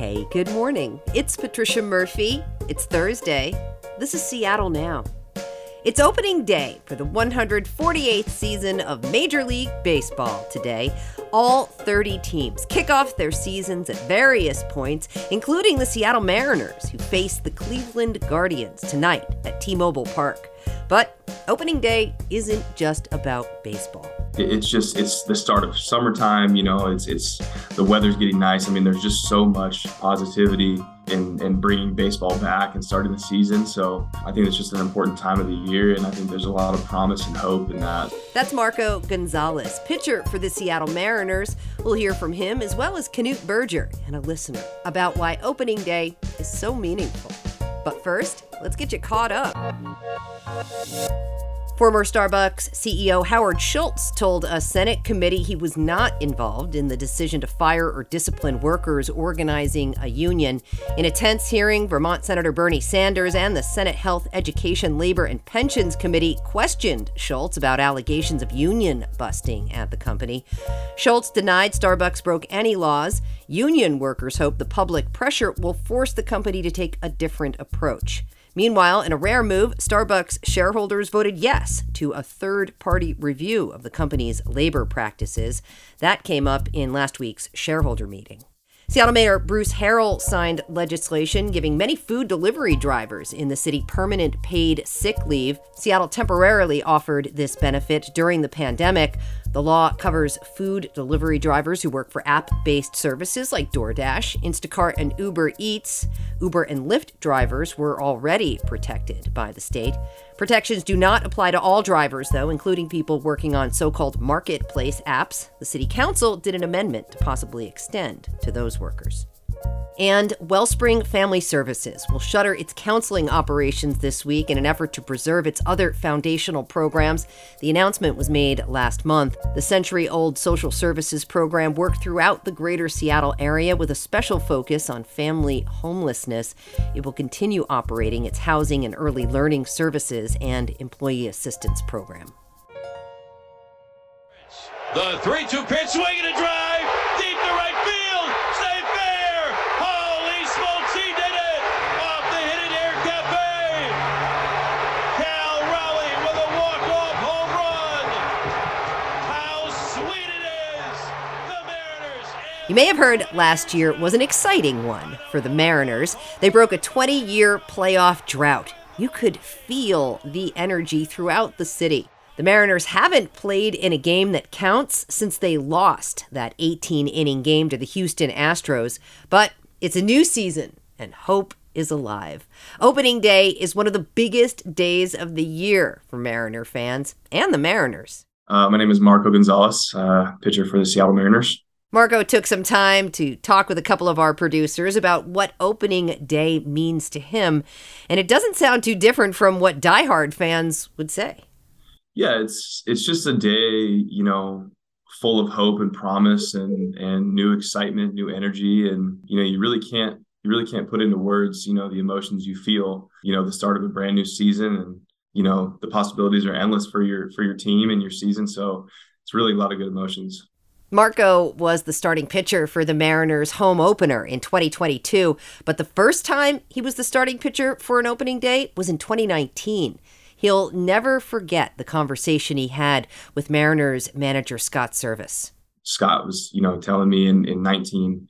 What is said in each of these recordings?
Hey, good morning. It's Patricia Murphy. It's Thursday. This is Seattle Now. It's opening day for the 148th season of Major League Baseball today. All 30 teams kick off their seasons at various points, including the Seattle Mariners, who face the Cleveland Guardians tonight at T-Mobile Park. But opening day isn't just about baseball. It's the start of summertime, it's the weather's getting nice. I mean, there's just so much positivity in bringing baseball back and starting the season. So I think it's just an important time of the year, and I think there's a lot of promise and hope in that. That's Marco Gonzalez, pitcher for the Seattle Mariners. We'll hear from him, as well as Knute Berger and a listener, about why opening day is so meaningful. But first, let's get you caught up. Former Starbucks CEO Howard Schultz told a Senate committee he was not involved in the decision to fire or discipline workers organizing a union. In a tense hearing, Vermont Senator Bernie Sanders and the Senate Health, Education, Labor, and Pensions Committee questioned Schultz about allegations of union busting at the company. Schultz denied Starbucks broke any laws. Union workers hope the public pressure will force the company to take a different approach. Meanwhile, in a rare move, Starbucks shareholders voted yes to a third-party review of the company's labor practices. That came up in last week's shareholder meeting. Seattle Mayor Bruce Harrell signed legislation giving many food delivery drivers in the city permanent paid sick leave. Seattle temporarily offered this benefit during the pandemic. The law covers food delivery drivers who work for app-based services like DoorDash, Instacart, and Uber Eats. Uber and Lyft drivers were already protected by the state. Protections do not apply to all drivers, though, including people working on so-called marketplace apps. The city council did an amendment to possibly extend to those workers. And Wellspring Family Services will shutter its counseling operations this week in an effort to preserve its other foundational programs. The announcement was made last month. The century-old social services program worked throughout the greater Seattle area with a special focus on family homelessness. It will continue operating its housing and early learning services and employee assistance program. The 3-2 pitch, swing and a drive, deep to right field, stay fair, holy smokes, he did it, off the hit Air Cafe, Cal Raleigh with a walk-off home run, how sweet it is, the Mariners. You may have heard last year was an exciting one for the Mariners. They broke a 20-year playoff drought. You could feel the energy throughout the city. The Mariners haven't played in a game that counts since they lost that 18-inning game to the Houston Astros, but it's a new season and hope is alive. Opening day is one of the biggest days of the year for Mariner fans and the Mariners. My name is Marco Gonzalez, pitcher for the Seattle Mariners. Marco took some time to talk with a couple of our producers about what opening day means to him, and it doesn't sound too different from what diehard fans would say. Yeah, it's just a day, full of hope and promise and new excitement, new energy. And, you really can't put into words, the emotions you feel, the start of a brand new season. And, the possibilities are endless for your team and your season. So it's really a lot of good emotions. Marco was the starting pitcher for the Mariners' home opener in 2022. But the first time he was the starting pitcher for an opening day was in 2019. He'll never forget the conversation he had with Mariners manager Scott Servais. Scott was, telling me in 19,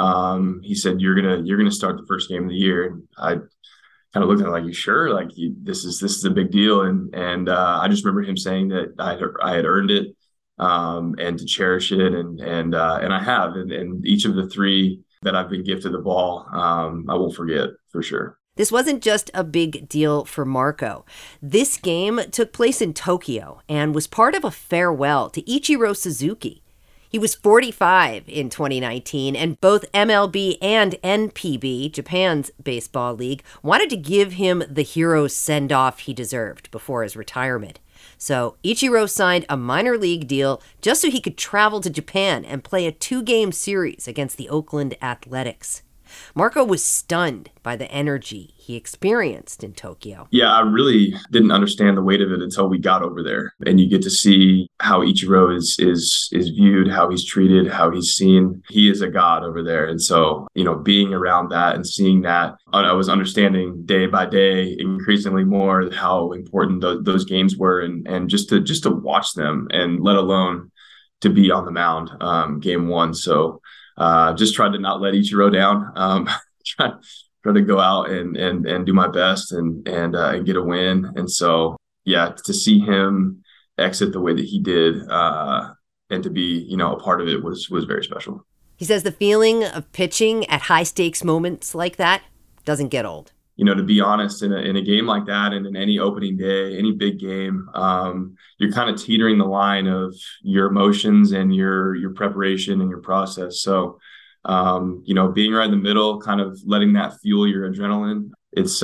he said, you're gonna start the first game of the year. And I kind of looked at him like, you sure? Like this is a big deal. And I just remember him saying that I had earned it, and to cherish it, and I have. And each of the three that I've been gifted the ball, I won't forget for sure. This wasn't just a big deal for Marco. This game took place in Tokyo and was part of a farewell to Ichiro Suzuki. He was 45 in 2019, and both MLB and NPB, Japan's baseball league, wanted to give him the hero send-off he deserved before his retirement. So Ichiro signed a minor league deal just so he could travel to Japan and play a 2-game series against the Oakland Athletics. Marco was stunned by the energy he experienced in Tokyo. Yeah, I really didn't understand the weight of it until we got over there, and you get to see how Ichiro is viewed, how he's treated, how he's seen. He is a god over there, and so being around that and seeing that, I was understanding day by day increasingly more how important those games were, and just to watch them, and let alone to be on the mound game one. So just tried to not let Ichiro down. Try to go out and do my best and get a win. And so, yeah, to see him exit the way that he did and to be, a part of it was very special. He says the feeling of pitching at high stakes moments like that doesn't get old. To be honest, in a game like that, and in any opening day, any big game, you're kind of teetering the line of your emotions and your preparation and your process. So, being right in the middle, kind of letting that fuel your adrenaline, it's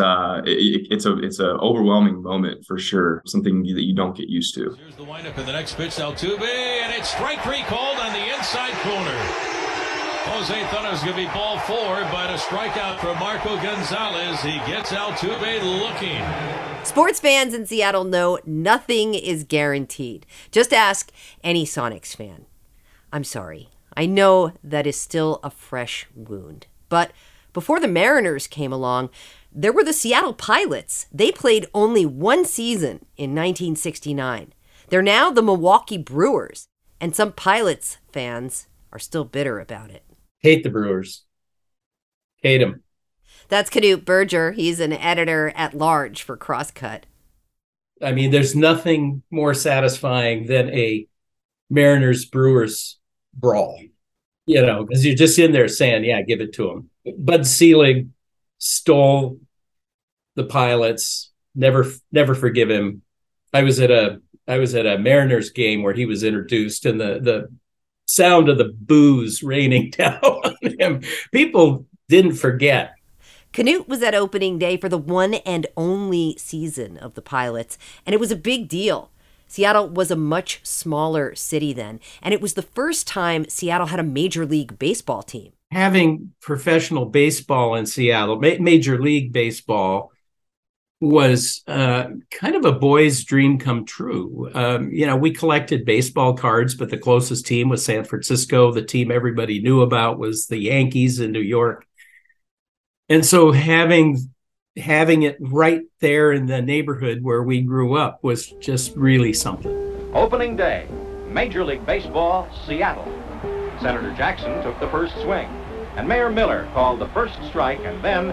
a overwhelming moment for sure. Something that you don't get used to. Here's the windup in the next pitch, Altuve, and it's strike three called on the inside corner. Jose thought it was going to be ball four, but a strikeout from Marco Gonzalez. He gets Altuve looking. Sports fans in Seattle know nothing is guaranteed. Just ask any Sonics fan. I'm sorry. I know that is still a fresh wound. But before the Mariners came along, there were the Seattle Pilots. They played only one season in 1969. They're now the Milwaukee Brewers. And some Pilots fans are still bitter about it. Hate the Brewers. Hate them. That's Knute Berger. He's an editor at large for Crosscut. I mean, there's nothing more satisfying than a Mariners-Brewers brawl, because you're just in there saying, yeah, give it to them. Bud Selig stole the Pilots. Never forgive him. I was at a Mariners game where he was introduced, and the sound of the booze raining down on him. People didn't forget. Knute was at opening day for the one and only season of the Pilots, and it was a big deal. Seattle was a much smaller city then, and it was the first time Seattle had a Major League Baseball team. Having professional baseball in Seattle, Major League Baseball, was kind of a boy's dream come true. We collected baseball cards, but the closest team was San Francisco. The team everybody knew about was the Yankees in New York. And so having it right there in the neighborhood where we grew up was just really something. Opening day, Major League Baseball, Seattle. Senator Jackson took the first swing, and Mayor Miller called the first strike, and then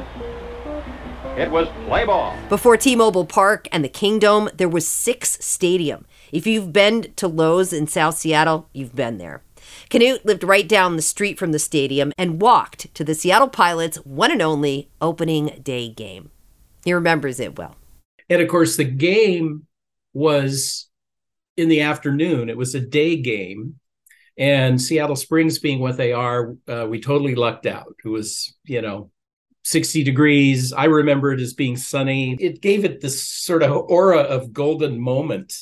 it was play ball. Before T-Mobile Park and the Kingdome, there was Sick's Stadium. If you've been to Lowe's in South Seattle, you've been there. Knute lived right down the street from the stadium and walked to the Seattle Pilots' one and only opening day game. He remembers it well. And of course, the game was in the afternoon. It was a day game. And Seattle Springs being what they are, we totally lucked out. It was, 60 degrees. I remember it as being sunny. It gave it this sort of aura of golden moment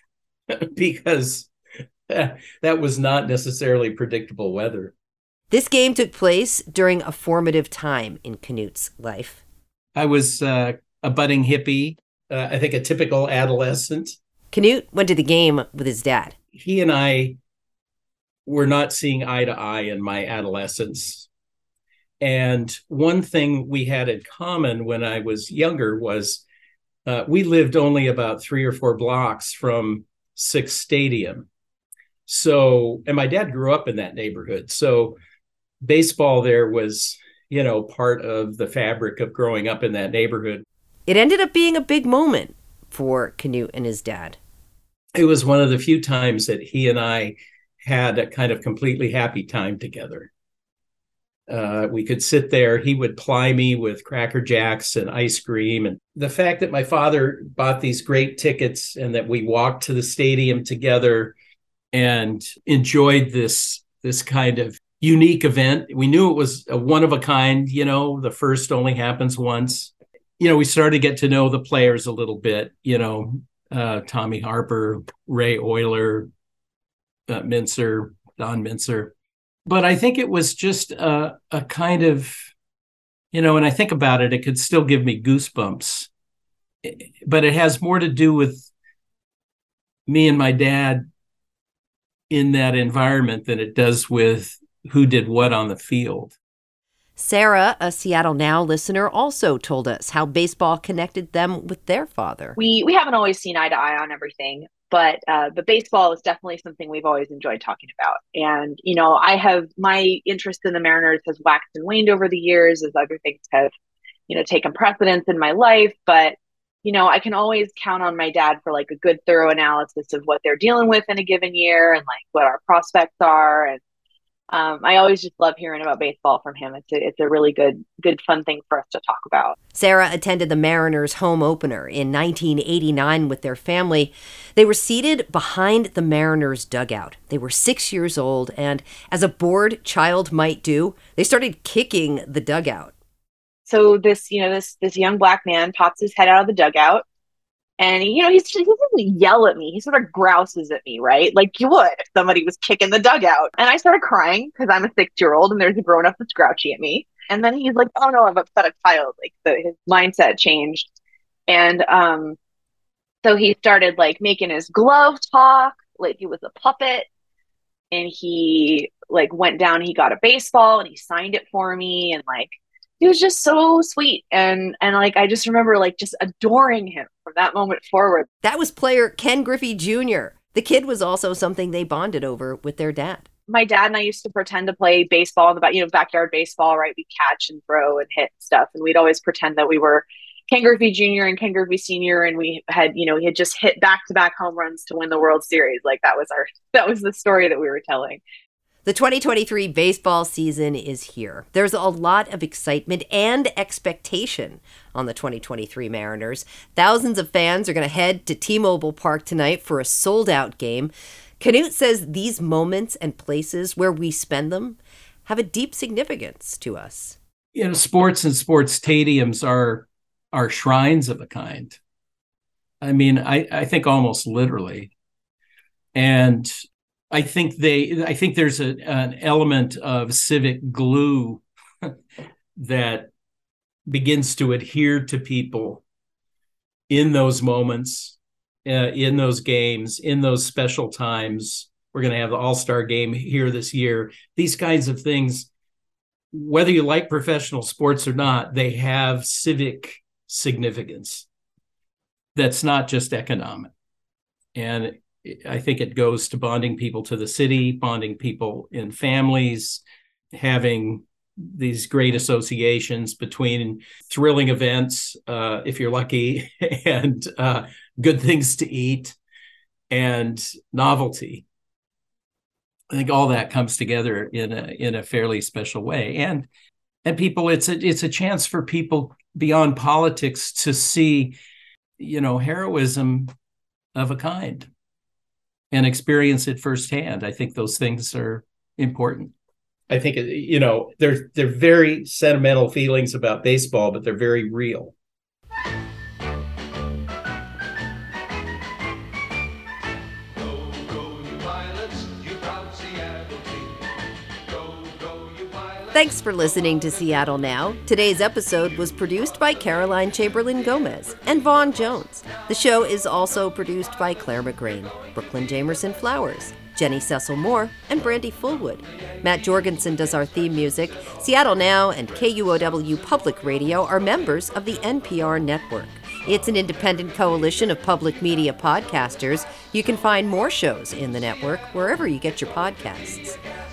because that was not necessarily predictable weather. This game took place during a formative time in Knute's life. I was a budding hippie, I think a typical adolescent. Knute went to the game with his dad. He and I were not seeing eye to eye in my adolescence. And one thing we had in common when I was younger was we lived only about 3 or 4 blocks from Sick's Stadium. So, and my dad grew up in that neighborhood. So baseball there was, part of the fabric of growing up in that neighborhood. It ended up being a big moment for Knute and his dad. It was one of the few times that he and I had a kind of completely happy time together. We could sit there. He would ply me with Cracker Jacks and ice cream. And the fact that my father bought these great tickets and that we walked to the stadium together and enjoyed this kind of unique event. We knew it was a one of a kind, the first only happens once. We started to get to know the players a little bit, Tommy Harper, Ray Euler, Don Mincer. But I think it was just a kind of when I think about it, it could still give me goosebumps, but it has more to do with me and my dad in that environment than it does with who did what on the field. Sarah, a Seattle Now listener, also told us how baseball connected them with their father. We haven't always seen eye to eye on everything, but baseball is definitely something we've always enjoyed talking about. And, I have my interest in the Mariners has waxed and waned over the years as other things have, taken precedence in my life. But, I can always count on my dad for like a good, thorough analysis of what they're dealing with in a given year and like what our prospects are. And I always just love hearing about baseball from him. It's a really good, fun thing for us to talk about. Sarah attended the Mariners home opener in 1989 with their family. They were seated behind the Mariners dugout. They were 6 years old, and as a bored child might do, they started kicking the dugout. So this young black man pops his head out of the dugout. And, he doesn't yell at me. He sort of grouses at me, right? Like you would if somebody was kicking the dugout. And I started crying because I'm a 6-year-old and there's a grown-up that's grouchy at me. And then he's like, oh, no, I've upset a child. Like his mindset changed. And so he started like making his glove talk like he was a puppet. And he like went down, he got a baseball and he signed it for me. And like, he was just so sweet. And like, I just remember like just adoring him from that moment forward. That was player Ken Griffey Jr. The kid was also something they bonded over with their dad. My dad and I used to pretend to play baseball in the backyard baseball, right? We'd catch and throw and hit stuff. And we'd always pretend that we were Ken Griffey Jr. and Ken Griffey Sr. And we had, he had just hit back-to-back home runs to win the World Series. Like that was the story that we were telling. The 2023 baseball season is here. There's a lot of excitement and expectation on the 2023 Mariners. Thousands of fans are going to head to T-Mobile Park tonight for a sold-out game. Canute says these moments and places where we spend them have a deep significance to us. Sports and sports stadiums are shrines of a kind. I mean, I think almost literally. And I think there's an element of civic glue that begins to adhere to people in those moments, in those games, in those special times. We're going to have the All-Star game here this year. These kinds of things, whether you like professional sports or not, they have civic significance that's not just economic. And I think it goes to bonding people to the city, bonding people in families, having these great associations between thrilling events, if you're lucky, and good things to eat and novelty. I think all that comes together in a fairly special way. And people, it's a chance for people beyond politics to see, heroism of a kind and experience it firsthand. I think those things are important. I think, they're very sentimental feelings about baseball, but they're very real. Thanks for listening to Seattle Now. Today's episode was produced by Caroline Chamberlain Gomez and Vaughn Jones. The show is also produced by Claire McGrain, Brooklyn Jamerson Flowers, Jenny Cecil Moore, and Brandy Fullwood. Matt Jorgensen does our theme music. Seattle Now and KUOW Public Radio are members of the NPR network. It's an independent coalition of public media podcasters. You can find more shows in the network wherever you get your podcasts.